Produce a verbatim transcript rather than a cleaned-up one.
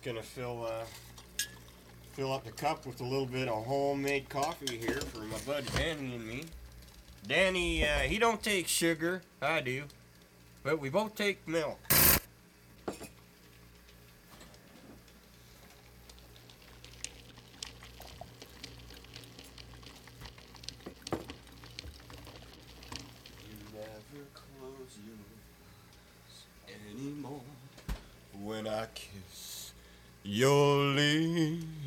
gonna fill uh, fill up the cup with a little bit of homemade coffee here for my buddy Danny and me. Danny, uh, he don't take sugar. I do, but we both take milk. Never close your eyes anymore when I kiss your lips.